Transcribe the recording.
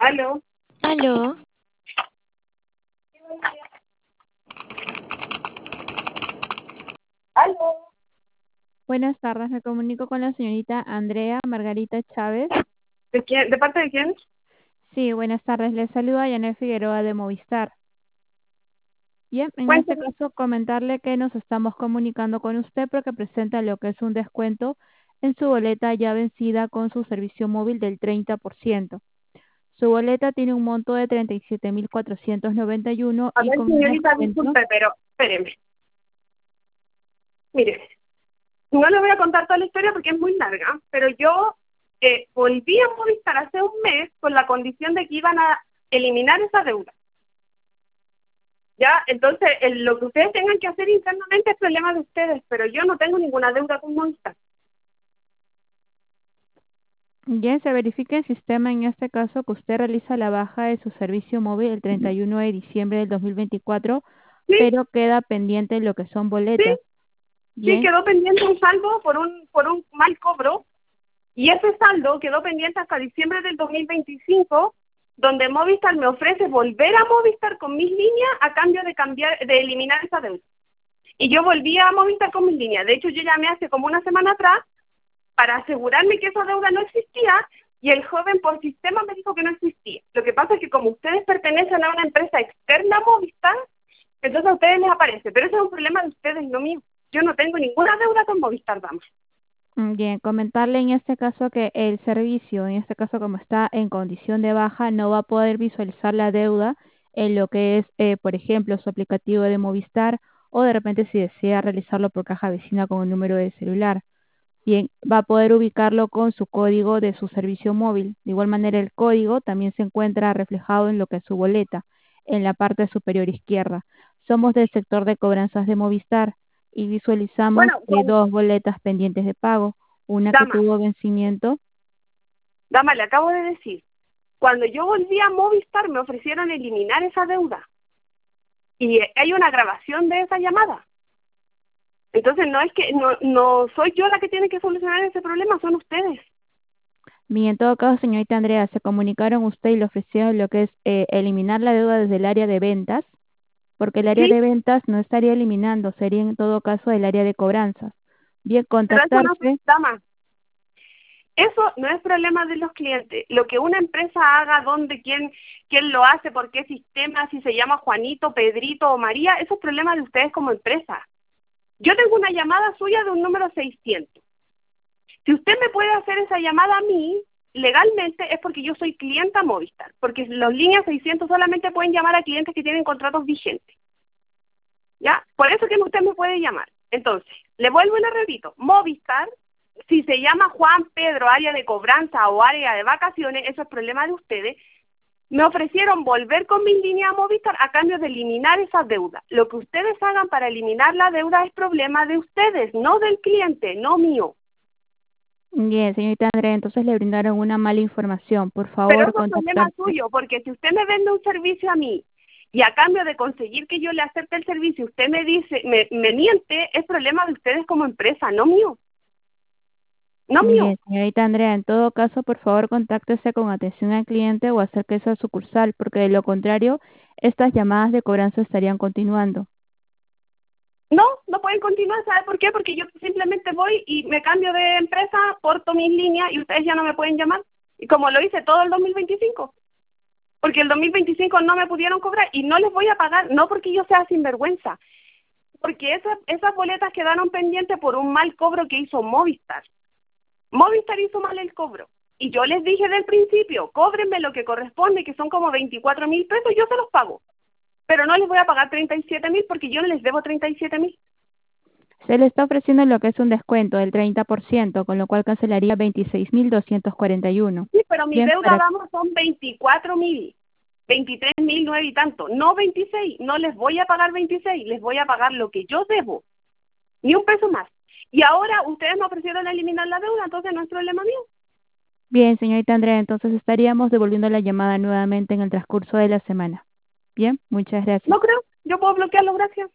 Aló. Aló, Aló. Buenas tardes, me comunico con la señorita Andrea Margarita Chávez. ¿De quién? ¿De parte de quién? Sí, buenas tardes, le saluda Yanet Figueroa de Movistar. Bien, en este Cuénteme. caso comentarle que nos estamos comunicando con usted porque presenta lo que es un descuento en su boleta ya vencida con su servicio móvil del 30%. Su boleta tiene un monto de 37.491 A y ver, con un señorita, descuento. disculpe, pero espéreme. Mire, no le voy a contar toda la historia porque es muy larga, pero yo volví a Movistar hace un mes con la condición de que iban a eliminar esa deuda. Ya, entonces, lo que ustedes tengan que hacer internamente es problema de ustedes, pero yo no tengo ninguna deuda con Movistar. Bien, se verifica el sistema en este caso que usted realiza la baja de su servicio móvil el 31 de diciembre del 2024, Sí, pero queda pendiente lo que son sí, boletas. sí, Bien, quedó pendiente un saldo por un mal cobro. Y ese saldo quedó pendiente hasta diciembre del 2025, donde Movistar me ofrece volver a Movistar con mis líneas a cambio de eliminar esa deuda. Y yo volví a Movistar con mis líneas. De hecho, yo llamé hace como una semana atrás para asegurarme que esa deuda no existía y el joven por sistema me dijo que no existía. Lo que pasa es que como ustedes pertenecen a una empresa externa a Movistar, entonces a ustedes les aparece. Pero ese es un problema de ustedes, no mío. Yo no tengo ninguna deuda con Movistar, vamos. bien, comentarle en este caso que el servicio, en este caso como está en condición de baja, no va a poder visualizar la deuda en lo que es, por ejemplo, su aplicativo de Movistar o de repente si desea realizarlo por caja vecina con un número de celular. Bien, va a poder ubicarlo con su código de su servicio móvil. De igual manera, el código también se encuentra reflejado en lo que es su boleta, en la parte superior izquierda. Somos del sector de cobranzas de Movistar y visualizamos Bueno, dos boletas pendientes de pago, una que dama, tuvo vencimiento. le acabo de decir. Cuando yo volví a Movistar me ofrecieron eliminar esa deuda y hay una grabación de esa llamada. Entonces no es que no soy yo la que tiene que solucionar ese problema, son ustedes. Bien, en todo caso, señorita Andrea, se comunicaron usted y le ofrecieron lo que es eliminar la deuda desde el área de ventas, porque el área Sí, de ventas no estaría eliminando, sería en todo caso el área de cobranzas. Bien, pero eso no, contactarse. dama, eso no es problema de los clientes. Lo que una empresa haga, dónde, quién lo hace, por qué sistema, si se llama Juanito, Pedrito o María, eso es problema de ustedes como empresa. Yo tengo una llamada suya de un número 600. Si usted me puede hacer esa llamada a mí, legalmente es porque yo soy clienta Movistar, porque las líneas 600 solamente pueden llamar a clientes que tienen contratos vigentes, ¿ya? Por eso que usted me puede llamar. Entonces, le vuelvo y le repito, Movistar, si se llama Juan, Pedro, área de cobranza o área de vacaciones, eso es problema de ustedes. Me ofrecieron volver con mis líneas a Movistar a cambio de eliminar esa deuda. Lo que ustedes hagan para eliminar la deuda es problema de ustedes, no del cliente, no mío. Bien, señorita Andrea, entonces le brindaron una mala información. Por Pero favor, eso es problema contactarse. suyo, porque si usted me vende un servicio a mí y a cambio de conseguir que yo le acepte el servicio, usted me dice, me miente, es problema de ustedes como empresa, no mío. No mío. Bien, señorita Andrea, en todo caso, por favor, contáctese con atención al cliente o acérquese a sucursal, porque de lo contrario, estas llamadas de cobranza estarían continuando. No, no pueden continuar, ¿sabe por qué? Porque yo simplemente voy y me cambio de empresa, porto mis líneas y ustedes ya no me pueden llamar. Y como lo hice todo el 2025, porque el 2025 no me pudieron cobrar y no les voy a pagar, no porque yo sea sinvergüenza, porque esas boletas quedaron pendientes por un mal cobro que hizo Movistar. Movistar hizo mal el cobro. Y yo les dije del principio, cóbrenme lo que corresponde, que son como 24.000 pesos, yo se los pago. Pero no les voy a pagar 37.000 porque yo no les debo 37.000. Se le está ofreciendo lo que es un descuento del 30%, con lo cual cancelaría 26.241. Sí, pero mi Bien, deuda, vamos, son 24.000, 23.000, 9 y tanto, no 26. No les voy a pagar 26, les voy a pagar lo que yo debo, ni un peso más. Y ahora ustedes me ofrecieron eliminar la deuda, entonces no es problema mío. bien, señorita Andrea, entonces estaríamos devolviendo la llamada nuevamente en el transcurso de la semana. Bien, muchas gracias. No creo, yo puedo bloquearlo, gracias.